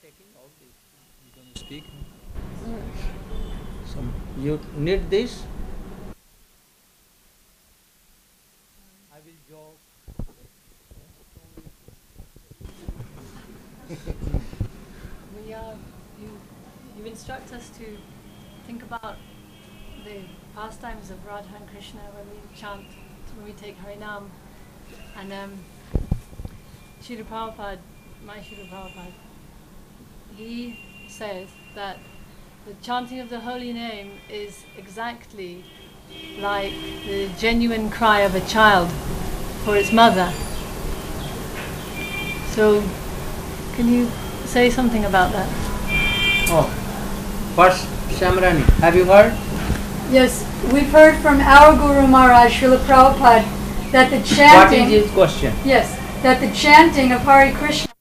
taking all this. You don't speak. So you need this. I will joke. You instruct us to think about the pastimes of Radha and Krishna when we chant, when we take Harinam. And Srila Prabhupada, my Srila Prabhupada, he says that the chanting of the holy name is exactly like the genuine cry of a child for its mother. So, can you say something about that? Oh, first Shamrani, have you heard? Yes, we've heard from our Guru Maharaj, Srila Prabhupada, that the chanting... What is his question? Yes, that the chanting of Hare Krishna